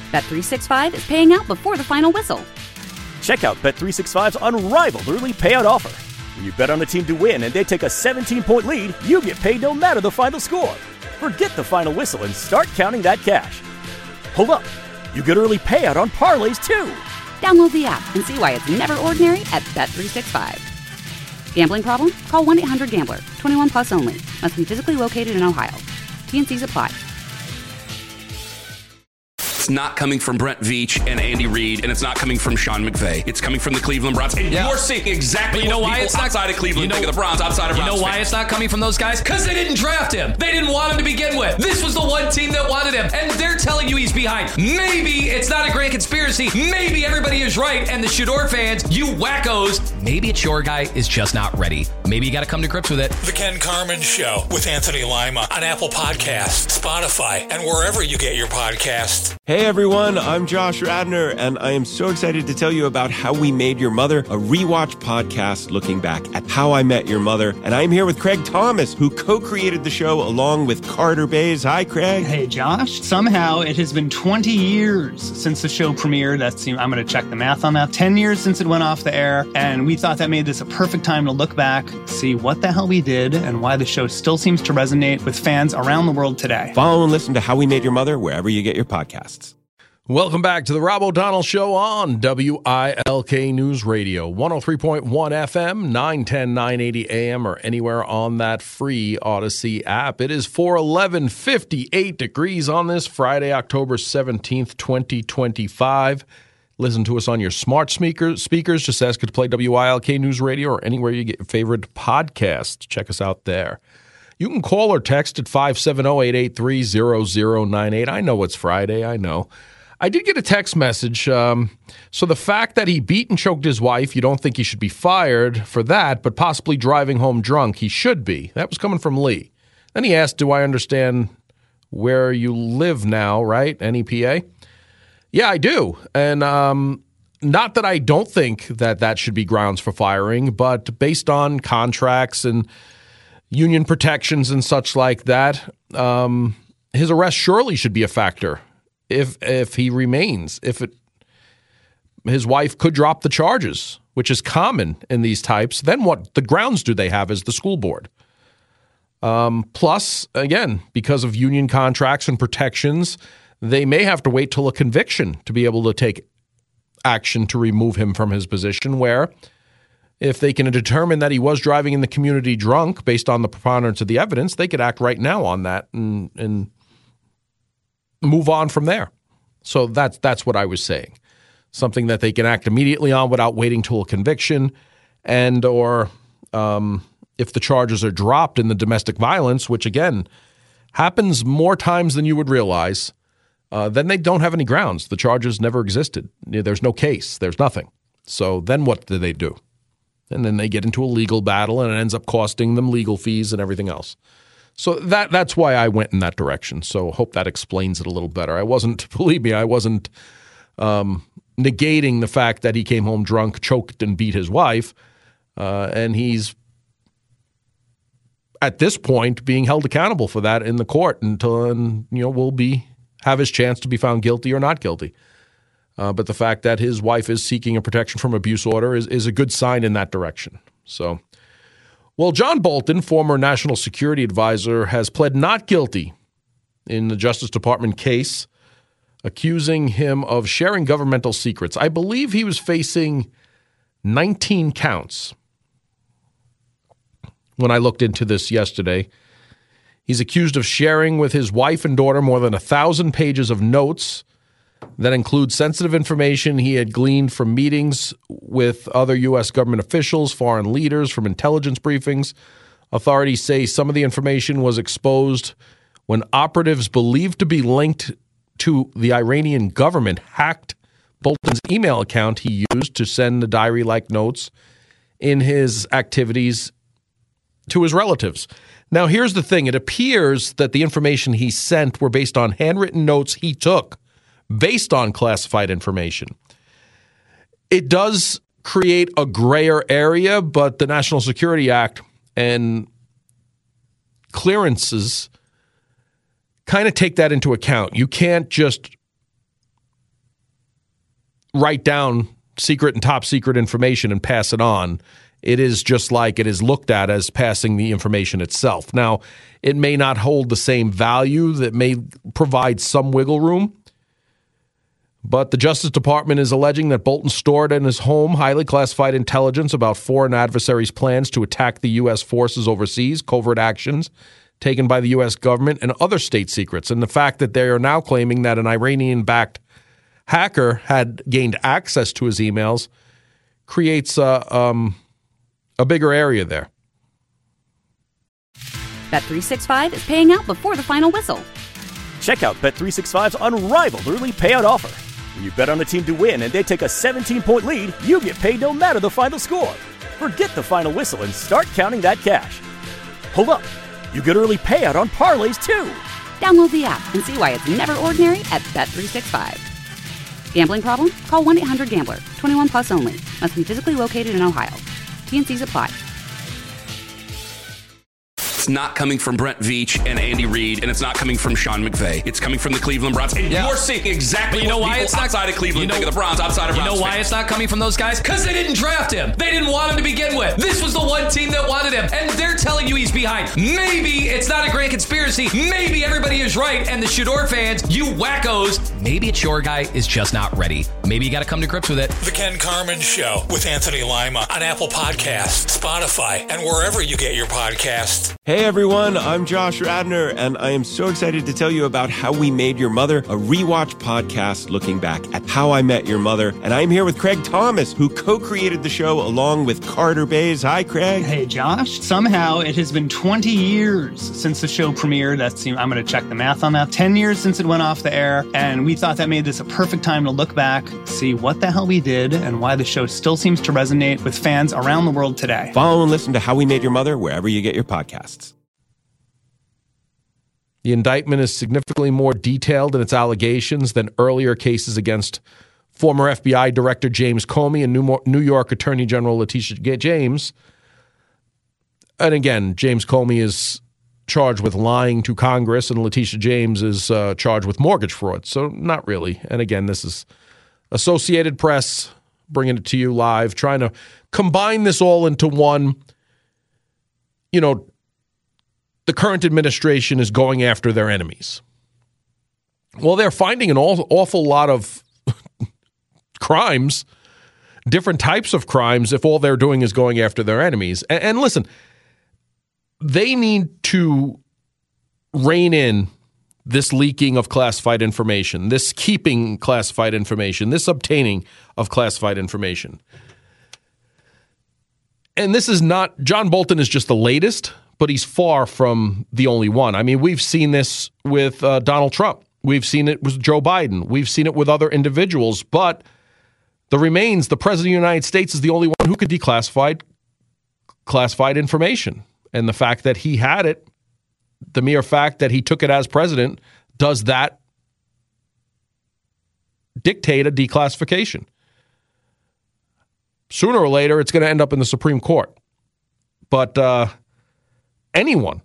Bet365 is paying out before the final whistle. Check out Bet365's unrivaled early payout offer. When you bet on a team to win and they take a 17-point lead, you get paid no matter the final score. Forget the final whistle and start counting that cash. Hold up. You get early payout on parlays, too. Download the app and see why it's never ordinary at Bet365. Gambling problem? Call 1-800-GAMBLER. 21 plus only. Must be physically located in Ohio. T&Cs apply. It's not coming from Brent Veach and Andy Reid, and it's not coming from Sean McVay. It's coming from the Cleveland Browns. And you're seeing exactly what people outside of Cleveland think of the Browns, outside of Browns. You know why it's not coming from those guys? Because they didn't draft him. They didn't want him to begin with. This was the one team that wanted him, and they're telling you he's behind. Maybe it's not a grand conspiracy. Maybe everybody is right, and the Shador fans, you wackos, maybe it's your guy is just not ready. Maybe you got to come to grips with it. The Ken Carman Show with Anthony Lima on Apple Podcasts, Spotify, and wherever you get your podcasts. Hey everyone, I'm Josh Radner, and I am so excited to tell you about How We Made Your Mother, a rewatch podcast looking back at How I Met Your Mother. And I'm here with Craig Thomas, who co-created the show along with Carter Bays. Hi, Craig. Hey, Josh. Somehow it has been 20 years since the show premiered. I'm going to check the math on that. 10 years since it went off the air, and we thought that made this a perfect time to look back, see what the hell we did, and why the show still seems to resonate with fans around the world today. Follow and listen to How We Made Your Mother wherever you get your podcasts. Welcome back to the Rob O'Donnell Show on WILK News Radio, 103.1 FM, 910, 980 AM, or anywhere on that free Odyssey app. It is 4:11:58 degrees on this Friday, October 17th, 2025. Listen to us on your smart speakers. Just ask it to play WILK News Radio or anywhere you get your favorite podcast. Check us out there. You can call or text at 570-883-0098. I know it's Friday. I know. I did get a text message. So the fact that he beat and choked his wife, you don't think he should be fired for that, but possibly driving home drunk, he should be. That was coming from Lee. Then he asked, do I understand where you live now, right? NEPA? Yeah, I do. And not that I don't think that should be grounds for firing, but based on contracts and union protections and such like that, his arrest surely should be a factor. If he remains, his wife could drop the charges, which is common in these types, then what the grounds do they have as the school board? Plus, again, because of union contracts and protections, they may have to wait till a conviction to be able to take action to remove him from his position, where if they can determine that he was driving in the community drunk based on the preponderance of the evidence, they could act right now on that and move on from there. So that's what I was saying. Something that they can act immediately on without waiting till a conviction, and or if the charges are dropped in the domestic violence, which again happens more times than you would realize, then they don't have any grounds. The charges never existed. There's no case. There's nothing. So then what do they do? And then they get into a legal battle, and it ends up costing them legal fees and everything else. So that's why I went in that direction. So hope that explains it a little better. Believe me, I wasn't negating the fact that he came home drunk, choked, and beat his wife. And he's, at this point, being held accountable for that in the court until, will have his chance to be found guilty or not guilty. But the fact that his wife is seeking a protection from abuse order is a good sign in that direction. So, well, John Bolton, former National Security Advisor, has pled not guilty in the Justice Department case accusing him of sharing governmental secrets. I believe he was facing 19 counts when I looked into this yesterday. He's accused of sharing with his wife and daughter more than 1,000 pages of notes that include sensitive information he had gleaned from meetings with other U.S. government officials, foreign leaders, from intelligence briefings. Authorities say some of the information was exposed when operatives believed to be linked to the Iranian government hacked Bolton's email account he used to send the diary-like notes in his activities to his relatives. Now, here's the thing. It appears that the information he sent were based on handwritten notes he took based on classified information. It does create a grayer area, but the National Security Act and clearances kind of take that into account. You can't just write down secret and top secret information and pass it on. It is just like it is looked at as passing the information itself. Now, it may not hold the same value, that may provide some wiggle room, but the Justice Department is alleging that Bolton stored in his home highly classified intelligence about foreign adversaries' plans to attack the U.S. forces overseas, covert actions taken by the U.S. government, and other state secrets. And the fact that they are now claiming that an Iranian-backed hacker had gained access to his emails creates a bigger area there. Bet365 is paying out before the final whistle. Check out Bet365's unrivaled early payout offer. When you bet on a team to win and they take a 17-point lead, you get paid no matter the final score. Forget the final whistle and start counting that cash. Hold up. You get early payout on parlays, too. Download the app and see why it's never ordinary at Bet365. Gambling problem? Call 1-800-GAMBLER. 21 plus only. Must be physically located in Ohio. T&Cs apply. It's not coming from Brent Veach and Andy Reid, and it's not coming from Sean McVay. It's coming from the Cleveland Browns. And you're seeing exactly what people outside of Cleveland think of the Browns, outside of Browns. You know why it's not coming from those guys? Because they didn't draft him. They didn't want him to begin with. This was the one team that wanted him, and they're telling you he's behind. Maybe it's not a grand conspiracy. Maybe everybody is right, and the Shador fans, you wackos, maybe it's your guy is just not ready. Maybe you got to come to grips with it. The Ken Carman Show with Anthony Lima on Apple Podcasts, Spotify, and wherever you get your podcasts. Hey everyone, I'm Josh Radnor, and I am so excited to tell you about How We Made Your Mother, a rewatch podcast looking back at How I Met Your Mother. And I'm here with Craig Thomas, who co-created the show along with Carter Bays. Hi, Craig. Hey, Josh. Somehow it has been 20 years since the show premiered. I'm going to check the math on that. 10 years since it went off the air, and we thought that made this a perfect time to look back, see what the hell we did, and why the show still seems to resonate with fans around the world today. Follow and listen to How We Made Your Mother wherever you get your podcasts. The indictment is significantly more detailed in its allegations than earlier cases against former FBI Director James Comey and New York Attorney General Letitia James. And again, James Comey is charged with lying to Congress, and Letitia James is charged with mortgage fraud. So not really. And again, this is Associated Press bringing it to you live, trying to combine this all into one. You know, the current administration is going after their enemies. Well, they're finding an awful lot of crimes, different types of crimes, if all they're doing is going after their enemies. And listen, they need to rein in this leaking of classified information, this keeping classified information, this obtaining of classified information. And this is not, John Bolton is just the latest, but he's far from the only one. I mean, we've seen this with Donald Trump. We've seen it with Joe Biden. We've seen it with other individuals. But the President of the United States is the only one who could declassify classified information. And the fact that he had it, the mere fact that he took it as president, does that dictate a declassification? Sooner or later, it's going to end up in the Supreme Court. But anyone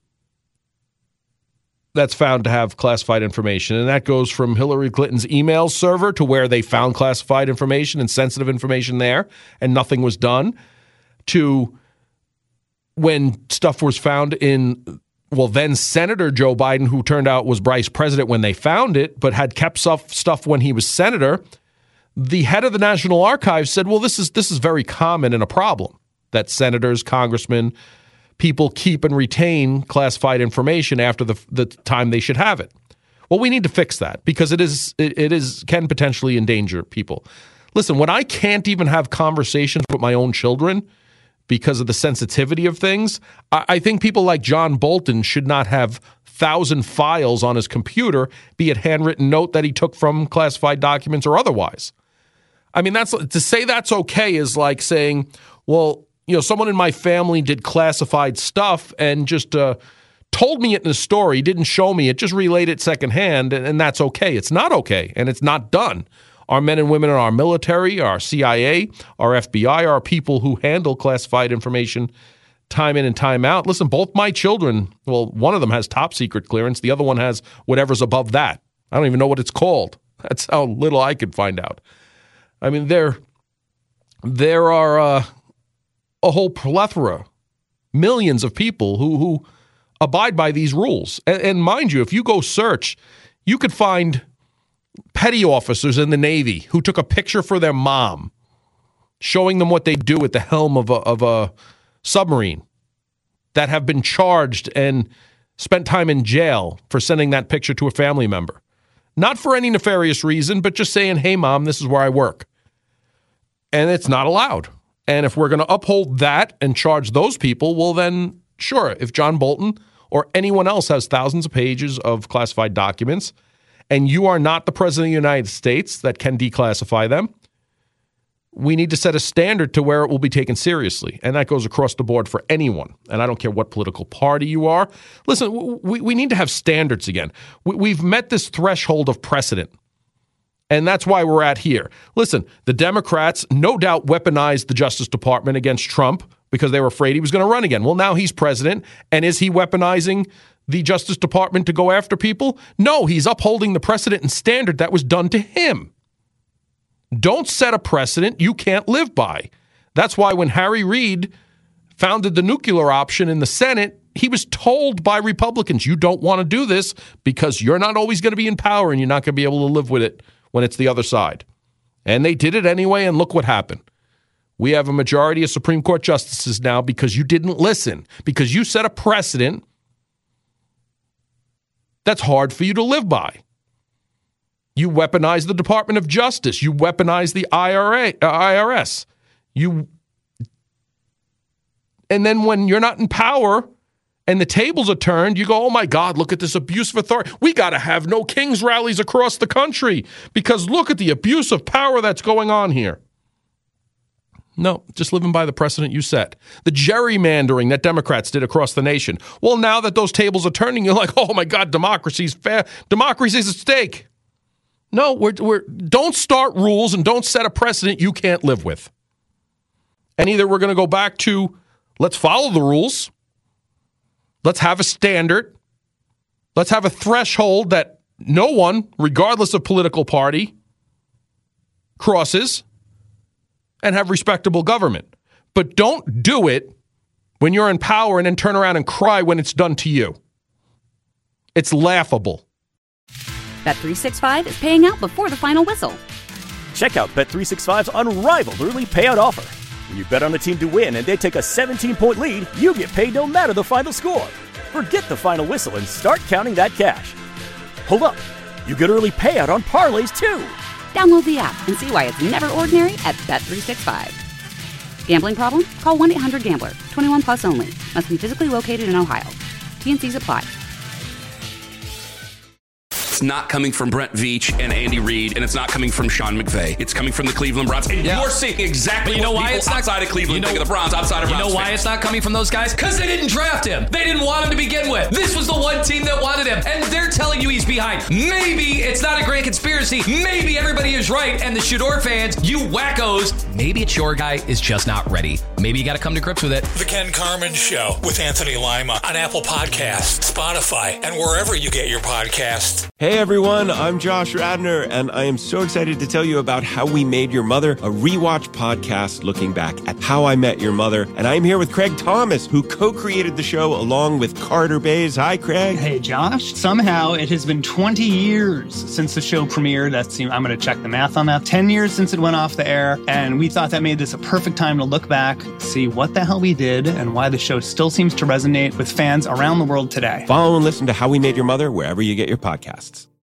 that's found to have classified information, and that goes from Hillary Clinton's email server to where they found classified information and sensitive information there and nothing was done, to when stuff was found in, well, then Senator Joe Biden, who turned out was vice president when they found it, but had kept stuff when he was senator. The head of the National Archives said, well, this is very common and a problem that senators, congressmen, people keep and retain classified information after the time they should have it. Well, we need to fix that because it can potentially endanger people. Listen, when I can't even have conversations with my own children because of the sensitivity of things, I think people like John Bolton should not have 1,000 files on his computer, be it handwritten note that he took from classified documents or otherwise. I mean, to say that's okay is like saying, well, someone in my family did classified stuff and just told me it in a story, didn't show me it, just relayed it secondhand, and that's okay. It's not okay, and it's not done. Our men and women in our military, our CIA, our FBI, our people who handle classified information time in and time out. Listen, both my children, well, one of them has top secret clearance. The other one has whatever's above that. I don't even know what it's called. That's how little I could find out. I mean, there are a whole plethora, millions of people who abide by these rules. And mind you, if you go search, you could find petty officers in the Navy who took a picture for their mom, showing them what they do at the helm of a submarine, that have been charged and spent time in jail for sending that picture to a family member. Not for any nefarious reason, but just saying, hey, Mom, this is where I work. And it's not allowed. And if we're going to uphold that and charge those people, well, then sure, if John Bolton or anyone else has thousands of pages of classified documents and you are not the President of the United States that can declassify them, we need to set a standard to where it will be taken seriously. And that goes across the board for anyone. And I don't care what political party you are. Listen, we need to have standards again. We've met this threshold of precedent. And that's why we're at here. Listen, the Democrats no doubt weaponized the Justice Department against Trump because they were afraid he was going to run again. Well, now he's president. And is he weaponizing the Justice Department to go after people? No, he's upholding the precedent and standard that was done to him. Don't set a precedent you can't live by. That's why when Harry Reid founded the nuclear option in the Senate, he was told by Republicans, you don't want to do this because you're not always going to be in power and you're not going to be able to live with it when it's the other side. And they did it anyway, and look what happened. We have a majority of Supreme Court justices now because you didn't listen, because you set a precedent that's hard for you to live by. You weaponize the Department of Justice. You weaponize the IRS. And then when you're not in power and the tables are turned, you go, oh my God, look at this abuse of authority. We got to have no King's rallies across the country because look at the abuse of power that's going on here. No, just living by the precedent you set. The gerrymandering that Democrats did across the nation. Well, now that those tables are turning, you're like, oh my God, democracy's fair. Democracy's at stake. No, don't start rules and don't set a precedent you can't live with. And either we're going to go back to let's follow the rules. Let's have a standard. Let's have a threshold that no one, regardless of political party, crosses and have respectable government. But don't do it when you're in power and then turn around and cry when it's done to you. It's laughable. Bet365 is paying out before the final whistle. Check out Bet365's unrivaled early payout offer. When you bet on a team to win and they take a 17-point lead, you get paid no matter the final score. Forget the final whistle and start counting that cash. Hold up. You get early payout on parlays, too. Download the app and see why it's never ordinary at Bet365. Gambling problem? Call 1-800-GAMBLER. 21 plus only. Must be physically located in Ohio. T&Cs apply. It's not coming from Brent Veach and Andy Reid, and it's not coming from Sean McVay. It's coming from the Cleveland Browns. And you're seeing exactly what people outside of Cleveland think of the Browns, outside of Browns. You know why it's not coming from those guys? Because they didn't draft him. They didn't want him to begin with. This was the one team that wanted him, and they're telling you he's behind. Maybe it's not a grand conspiracy. Maybe everybody is right, and the Shador fans, you wackos, maybe it's your guy is just not ready. Maybe you got to come to grips with it. The Ken Carman Show with Anthony Lima on Apple Podcasts, Spotify, and wherever you get your podcasts. Hey everyone, I'm Josh Radnor, and I am so excited to tell you about How We Made Your Mother, a rewatch podcast looking back at How I Met Your Mother. And I'm here with Craig Thomas, who co-created the show along with Carter Bays. Hi, Craig. Hey, Josh. Somehow it has been 20 years since the show premiered. I'm going to check the math on that. 10 years since it went off the air, and we thought that made this a perfect time to look back, see what the hell we did, and why the show still seems to resonate with fans around the world today. Follow and listen to How We Made Your Mother wherever you get your podcasts.